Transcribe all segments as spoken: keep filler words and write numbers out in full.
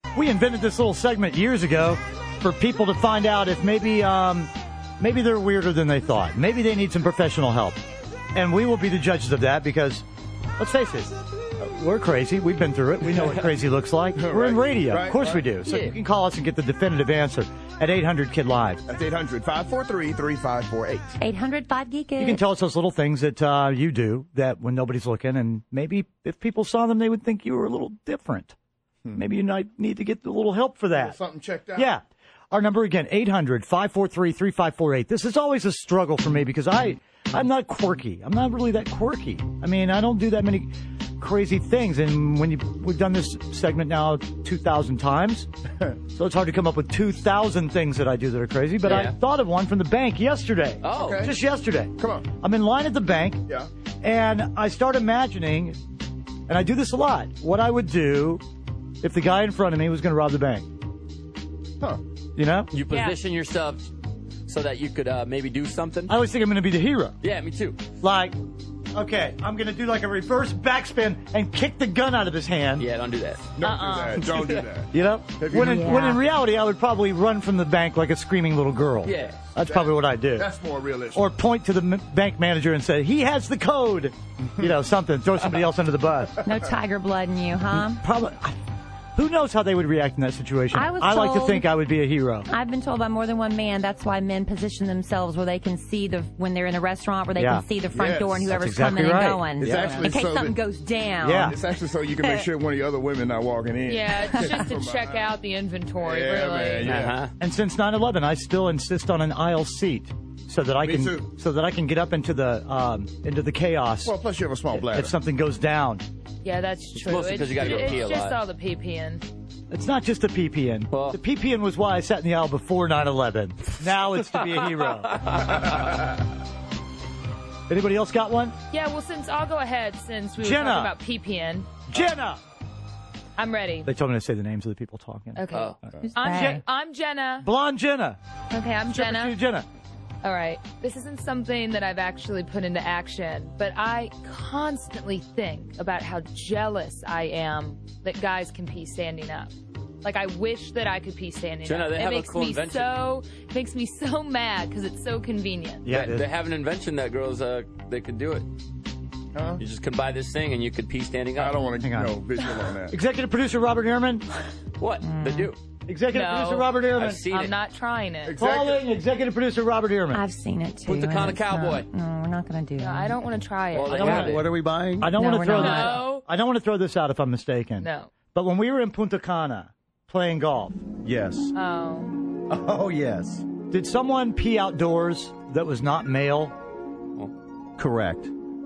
We invented this little segment years ago for people to find out if maybe um, maybe they're weirder than they thought. Maybe they need some professional help. And we will be the judges of that because, let's face it, we're crazy. We've been through it. We know what crazy looks like. We're in radio. Right, of course right. we do. So Yeah. you can call us and get the definitive answer at eight hundred kid live. That's eight hundred, five four three, three five four eight. eight hundred five geek it. You can tell us those little things that uh, you do that when nobody's looking, and maybe if people saw them, they would think you were a little different. Hmm. Maybe you might need to get a little help for that. Something checked out? Yeah. Our number again, eight hundred, five four three, three five four eight. This is always a struggle for me because I, I'm not quirky. I'm not really that quirky. I mean, I don't do that many crazy things. And when you, we've done this segment now two thousand times, so it's hard to come up with two thousand things that I do that are crazy. But I Yeah. thought of one from the bank yesterday. Oh. Okay. Just yesterday. Come on. I'm in line at the bank. Yeah. And I start imagining, and I do this a lot, what I would do if the guy in front of me was going to rob the bank. Huh. You know? You position yourself so that you could uh, maybe do something. I always think I'm going to be the hero. Yeah, me too. Like, okay, I'm going to do like a reverse backspin and kick the gun out of his hand. Yeah, don't do that. Don't Uh-uh. do that. Don't do that. You know? Have you- When in, Yeah. when in reality, I would probably run from the bank like a screaming little girl. Yeah. That's probably what I do. That's more realistic. Or point to the m- bank manager and say, he has the code. You know, something. Throw somebody else under the bus. No tiger blood in you, huh? Probably. Who knows how they would react in that situation? I was like to told- think I would be a hero. I've been told by more than one man that's why men position themselves where they can see the when they're in a restaurant where they Yeah. can see the front Yes, door and that's whoever's exactly coming right. and going. It's actually in case so something that- goes down. Yeah. It's actually so you can make sure one of the other women not walking in. Yeah, it's just to check out the inventory, Yeah, really. man, yeah. Uh-huh. And since nine eleven, I still insist on an aisle seat so that I Me can too. so that I can get up into the um, into the chaos Well, plus you have a small bladder. if something goes down. Yeah, that's true. mostly 'cause you gotta go it's pee a just lot. all the pee peeing. It's not just the P P N. Well- the P P N was why I sat in the aisle before nine eleven. Now it's to be a hero. Anybody else got one? Yeah, well, since I'll go ahead since we were Jenna. talking about pee peeing. Jenna! I'm ready. They told me to say the names of the people talking. Okay. Oh. Who's I'm, they? Je- I'm Jenna. Blonde Jenna. Okay, I'm Triple Jenna. T Jenna. All right. This isn't something that I've actually put into action, but I constantly think about how jealous I am that guys can pee standing up. Like, I wish that I could pee standing Jenna, up. they it have a makes cool me invention. so it makes me so mad because it's so convenient. Yeah, they, it they is. have an invention that girls uh they could do it. Huh? You just could buy this thing and you could pee standing up. I don't want to Hang on. know visual on that. Executive producer Robert Ehrman. What? They do. Executive No. producer Robert Ehrman. I've seen I'm it. not trying it. Calling executive producer Robert Ehrman. I've seen it too. Punta and Cana it's not- Cowboy. No, we're not going to do No, that. I don't want to try it. Well, they don't have want- it. What are we buying? I don't No, want we're to throw not. this. No. I don't want to throw this out if I'm mistaken. No. But when we were in Punta Cana playing golf, Yes. Oh. Oh, yes. did someone pee outdoors that was not male? Correct.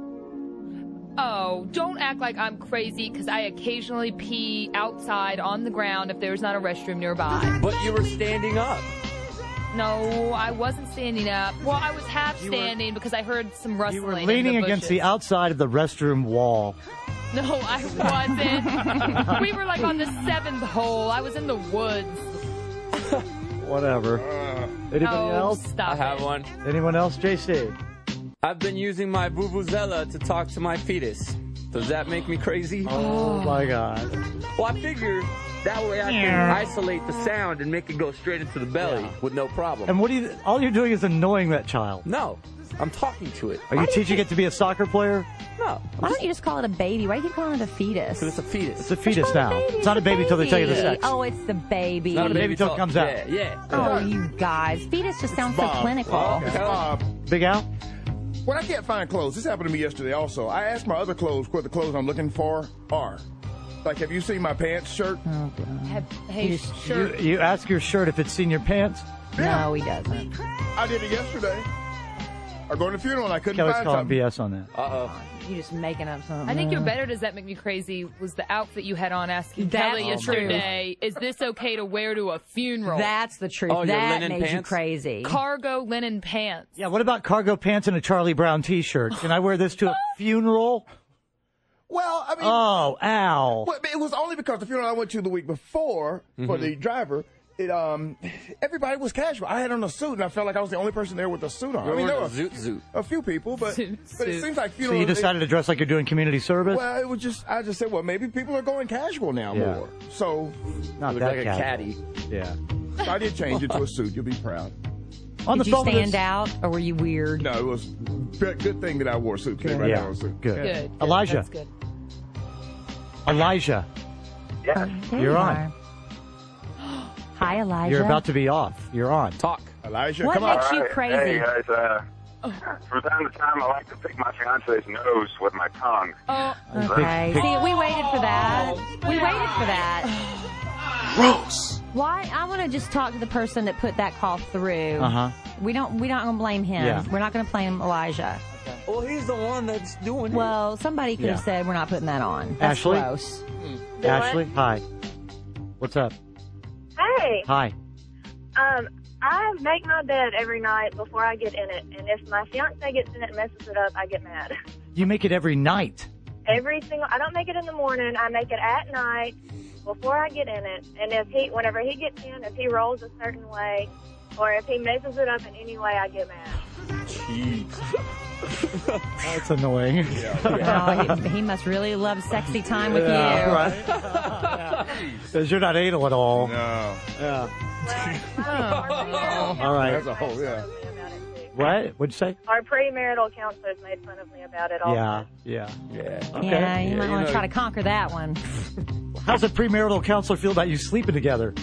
Oh, don't act like I'm crazy because I occasionally pee outside on the ground if there's not a restroom nearby. But you were standing up. No, I wasn't standing up. Well, I was half You were- standing because I heard some rustling. You were in leaning the against the bushes. outside of the restroom wall. No, I wasn't. We were like on the seventh hole. I was in the woods. Whatever. Anybody oh, else? stop I have it. one. Anyone else? J C. I've been using my vuvuzela to talk to my fetus. Does that make me crazy? Oh my God. Well, I figure that way I can isolate the sound and make it go straight into the belly with no problem. And what do you? All you're doing is annoying that child. No, I'm talking to it. Are you teaching it to be a soccer player? No, Why don't you just call it a baby? Why do you keep calling it a fetus? because it's a fetus. It's a fetus Call it a now. baby. It's not a baby till they tell you the baby. sex. Oh, it's the baby. Not a baby till it talk. comes out. Yeah, yeah. Oh, you guys. Fetus just sounds so Bob. clinical. It's Bob. Big Al. When I can't find clothes, this happened to me yesterday also. I asked my other clothes what the clothes I'm looking for are. Like, have you seen my pants shirt? Have, hey, sure. You, you ask your shirt if it's seen your pants. No, he doesn't. I did it yesterday. I go to the funeral and I couldn't Kelly's find calling something. B S on that. Uh-oh. You're just making up something. I think your better Does That Make Me Crazy was the outfit you had on asking That's Kelly yesterday, is this okay to wear to a funeral? That's the truth. Oh, your that linen made you pants? crazy. Cargo linen pants. Yeah, what about cargo pants and a Charlie Brown T-shirt? Can I wear this to a funeral? Well, I mean, Oh, ow. but it was only because the funeral I went to the week before for the driver, it um, everybody was casual. I had on a suit, and I felt like I was the only person there with a suit on. We're I mean, there were a zoot zoot. a few people, but Zoot, but it zoot. seems like So funeral. you decided to dress like you're doing community service? Well, it was just I just said, well, maybe people are going casual now Yeah. more. So, Not Look that like a casual. caddy. Yeah. so I did change it to a suit. You'll be proud. On Did the you phone with stand us- out, or were you weird? No, it was good, good thing that I wore a suit today. Right Yeah. now, a suit. Good. Good. good. Elijah. That's good. Elijah, Yes. There You're you on. are. Hi, Elijah. you're about to be off. You're on. Talk. Elijah, What come on. makes you Alright. crazy? Hey guys, uh, from time to time I like to pick my fiance's nose with my tongue. Oh, Okay. Pick- See, we waited for that. We waited for that. Gross. Why? I want to just talk to the person that put that call through. Uh huh. We don't. We don't gonna blame him. Yeah. We're not gonna blame Elijah. Well, he's the one that's doing it. Well, somebody could have Yeah. said we're not putting that on. That's Ashley? gross. Ashley, hi. What's up? Hey, Hi. um, I make my bed every night before I get in it, and if my fiance gets in it and messes it up, I get mad. You make it every night. Every single, I don't make it in the morning. I make it at night before I get in it, and if he, whenever he gets in, if he rolls a certain way, or if he messes it up in any way, I get mad. That's annoying. Oh, he, he must really love sexy time with Yeah, you. right. Because you're not anal at all. No, Yeah. Well, All right. that's a whole yeah. What? What'd you say? our premarital counselors made fun of me about it all. Yeah. Yeah. yeah. Okay. Yeah, you might you want know- to try to conquer that one. How's a premarital counselor feel about you sleeping together?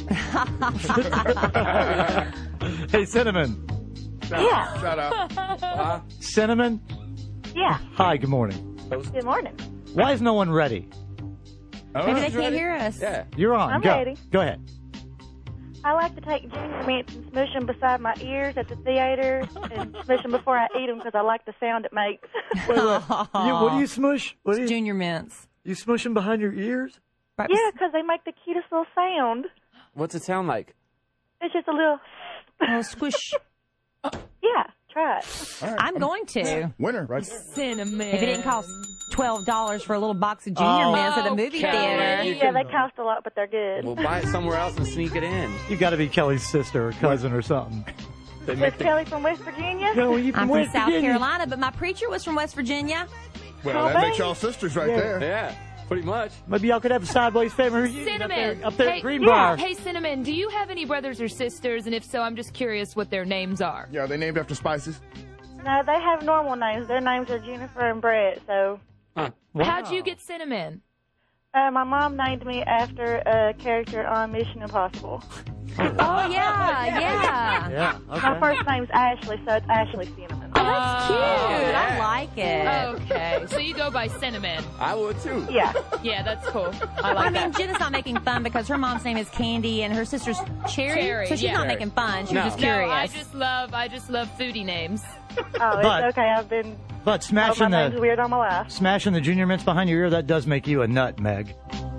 Hey, Cinnamon. Yeah, Shout out. Cinnamon? yeah. Hi, good morning. Good morning. Why is no one ready? Maybe they can't hear us. Yeah. You're on. I'm Go. ready. Go ahead. I like to take junior mints and smush them beside my ears at the theater and smush them before I eat them because I like the sound it makes. You, what do you smush? What do you, Junior mints. you smush them behind your ears? Right. Yeah, because they make the cutest little sound. What's it sound like? It's just a little, Oh, squish. yeah, try it. I'm going to. Winner, right? cinnamon. If it didn't cost twelve dollars for a little box of junior Oh. mints at the movie Okay. theater. You Yeah, can- they cost a lot, but they're good. We'll buy it somewhere else and sneak it in. You got to be Kelly's sister or cousin or something. They Miss make the, Kelly from West Virginia? No, you I'm from West South Virginia. Carolina, but my preacher was from West Virginia. Well, that makes y'all sisters right there. yeah, pretty much. Maybe y'all could have a sideways family reunion up there, Cinnamon. up there hey, at Green yeah. Bar. Hey, Cinnamon, do you have any brothers or sisters? And if so, I'm just curious what their names are. Yeah, they named after spices. No, they have normal names. Their names are Jennifer and Brett. So, How'd you get Cinnamon? uh, my mom named me after a character on Mission Impossible. Oh, yeah, yeah. Yeah, My okay. first name's Ashley, so it's Ashley Cinnamon. Oh, that's cute. yeah. I like it. Okay, so you go by Cinnamon. I would too. Yeah. Yeah, that's cool. I I like mean, that. Jenna's not making fun because her mom's name is Candy and her sister's Cherry. Cherry, so she's yeah. not making fun. She's No. just No, curious. I just love, I just love foodie names. Oh, But- it's okay. I've been, But oh, smashing my name's the weird all my life. smashing the junior mints behind your ear, that does make you a nut, Meg.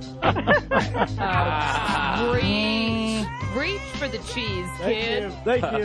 Reach, reach for the cheese, kid. Thank you.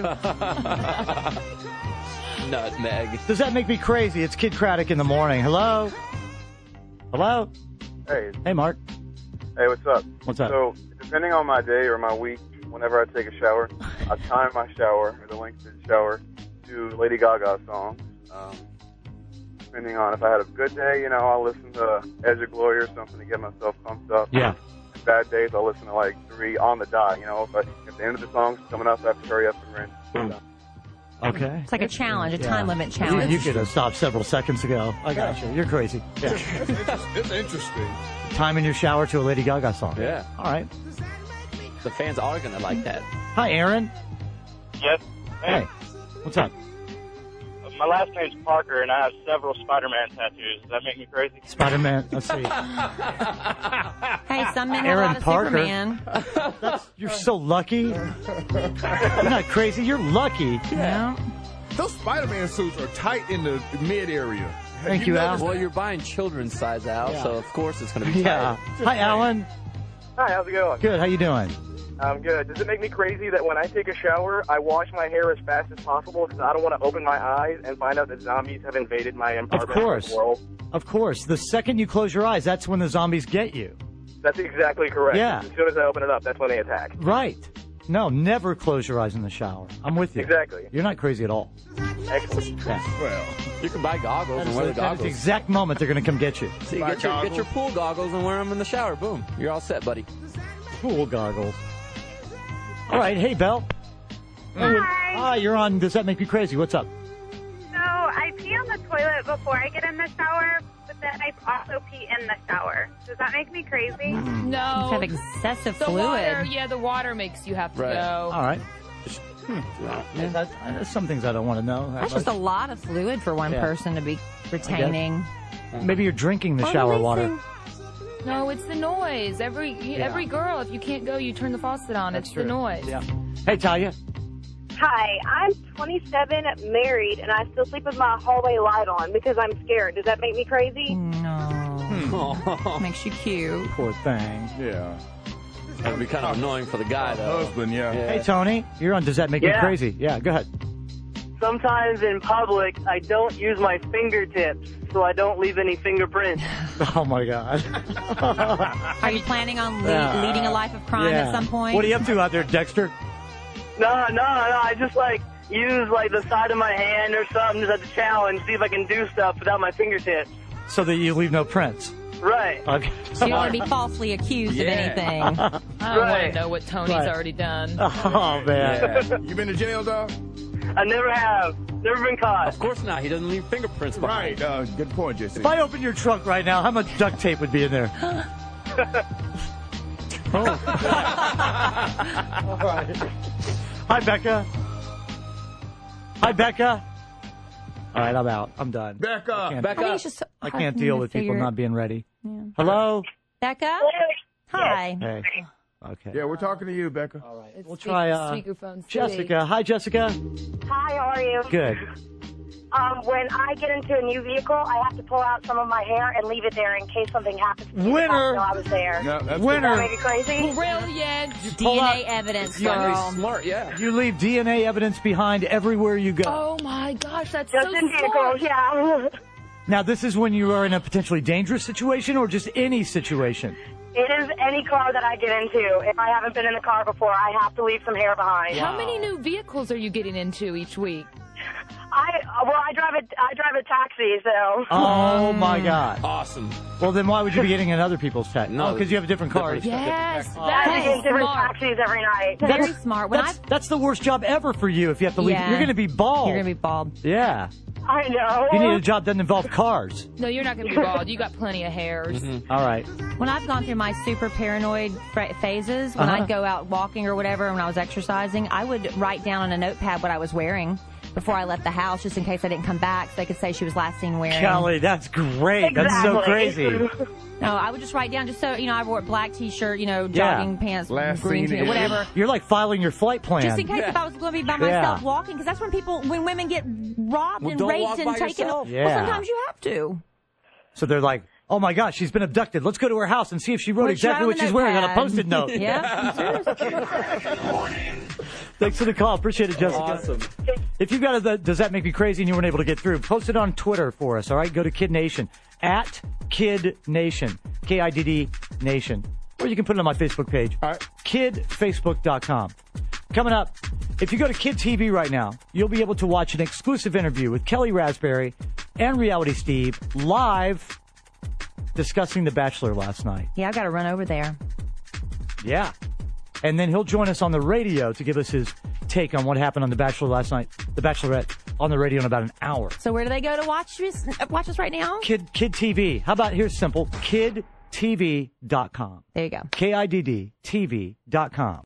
Nutmeg. Does that make me crazy? It's Kid Craddock in the morning. Hello? Hello? Hey, Hey, Mark. hey, what's up? What's up? So, depending on my day or my week, whenever I take a shower, I time my shower, or the length of the shower, to Lady Gaga songs. Um, depending on if I had a good day, you know, I'll listen to Edge of Glory or something to get myself pumped up. Yeah. And bad days, I'll listen to like three on the dot. You know, if, I, if the end of the song's coming up, I have to hurry up and rinse. Okay. It's like a challenge, a time limit You, challenge. you could have stopped several seconds ago. I got you. You're crazy. Yeah. It's interesting. Time in your shower to a Lady Gaga song. Yeah. All right. The fans are gonna like that. Hi, Aaron. Yes. Hey. What's up? My last name's Parker, and I have several Spider-Man tattoos. Does that make me crazy? Spider-Man. Let's see. Hey, some men have a Aaron lot of Parker. Superman. That's, you're so lucky. You're not crazy. You're lucky. No. Those Spider-Man suits are tight in the mid area. Have Thank you, Al. noticed Well, that? you're buying children's size, Al, Yeah. so of course it's gonna be Yeah. tight. Hi, Alan. Hi, how's it going? Good. How you doing? I'm good. Does it make me crazy that when I take a shower, I wash my hair as fast as possible because I don't want to open my eyes and find out that zombies have invaded my apartment course. world? Of course. The second you close your eyes, that's when the zombies get you. That's exactly correct. Yeah. As soon as I open it up, that's when they attack. Right. No, never close your eyes in the shower. I'm with you. Exactly. You're not crazy at all. Excellent. Yeah. Well, You can buy goggles That and is, wear the the, that is goggles. the exact moment they're going to come get you. See, Buy get your, get your goggles. pool goggles and wear them in the shower. Boom. You're all set, buddy. Pool goggles. All right. Hey, Belle. Hi. Hi, you're on Does That Make Me Crazy? What's up? So I pee on the toilet before I get in the shower, but then I also pee in the shower. Does that make me crazy? You No. have excessive the fluid. water, yeah, the water makes you have to Right. go. All right. Hmm. Yeah, that, there's some things I don't want to know. That's just a lot of fluid for one Yeah. person to be retaining. Maybe you're drinking the Oh, shower listen. water. No, it's the noise. Every every girl, if you can't go, you turn the faucet on. That's it's true. the noise. Yeah. Hey, Talia. Hi, I'm twenty-seven, married, and I still sleep with my hallway light on because I'm scared. Does that make me crazy? No. Makes you cute. Poor thing. yeah. That would be kind of annoying for the guy, though. Husband, yeah. Hey, Tony. You're on Does That Make Me Yeah. Crazy? Yeah, go ahead. Sometimes in public, I don't use my fingertips, so I don't leave any fingerprints. Oh, my God. Are you planning on le- Yeah. leading a life of crime Yeah. at some point? What are you up to out there, Dexter? No, no, no. I just like use like the side of my hand or something just as a challenge, see if I can do stuff without my fingertips. So that you leave no prints. Right. Okay. So you don't want to be falsely accused Yeah. of anything. I don't want Right. to know what Tony's Right. already done. Oh, man. Yeah. You been to jail, dog? I never have. Never been caught. Of course not. He doesn't leave fingerprints behind. Right. Uh, good point, Jesse. If I open your trunk right now, how much duct tape would be in there? Oh. All right. Hi, Becca. Hi, Becca. All right, I'm out. I'm done. Back up. Can't- Back I think up. it's just so I hard can't for me deal to with people figure- not being ready. Hello? Becca? Hi. Hey. Okay. Yeah, we're talking to you, Becca. All right. It's We'll speak- try uh, speakerphone city. Jessica. Hi, Jessica. Hi, how are you? Good. Um, when I get into a new vehicle, I have to pull out some of my hair and leave it there in case something happens to me. Winner. While I was there. No, that's Winner. Does that make it crazy? Brilliant. D pull N A out- evidence, You- Very girl. smart, yeah. You leave D N A evidence behind everywhere you go. Oh my gosh, that's Just so in vehicles, smart. yeah. Now, this is when you are in a potentially dangerous situation or just any situation? It is any car that I get into. If I haven't been in the car before, I have to leave some hair behind. How many new vehicles are you getting into each week? I well, I drive a I drive a taxi, so. Oh, my God. Awesome. Well, then why would you be getting in other people's taxis? No. Oh, because you have different cars. Yes, I have to that get in is different smart. taxis every night. Very smart. When I, That's, that's the worst job ever for you if you have to leave. Yeah. You're going to be bald. you're gonna be bald. Yeah. I know. You need a job that doesn't involve cars. No, you're not going to be bald. You got plenty of hairs. All right. When I've gone through my super paranoid fra- phases, when Uh-huh. I'd go out walking or whatever, when I was exercising, I would write down on a notepad what I was wearing before I left the house, just in case I didn't come back, so they could say she was last seen wearing. Golly, that's great. That's so crazy. No, I would just write down, just so, you know, I wore a black T-shirt, you know, Yeah. jogging pants, Last green seen t- is- whatever. You're like filing your flight plan. Just in case if I was going to be by myself Yeah. walking, because that's when people, when women get robbed Well, and don't raped walk and by taken. yourself. Yeah. Well, sometimes you have to. So they're like, oh my gosh, she's been abducted. Let's go to her house and see if she wrote Which exactly wrote what on the she's wearing on a notepad. post-it note. Yeah. Thanks for the call. Appreciate it, Jessica. Awesome. If you've got a Does That Make Me Crazy and you weren't able to get through, post it on Twitter for us, all right? Go to Kid Nation, at Kid Nation, K I D D Nation. Or you can put it on my Facebook page, All right. kid facebook dot com. Coming up, if you go to Kid T V right now, you'll be able to watch an exclusive interview with Kelly Raspberry and Reality Steve live discussing The Bachelor last night. Yeah, I've got to run over there. Yeah. And then he'll join us on the radio to give us his take on what happened on The Bachelor last night, The Bachelorette, on the radio in about an hour. So where do they go to watch us, watch us right now? Kid Kid T V. How about, here's simple, kid T V dot com. There you go. K I D D T V dot com.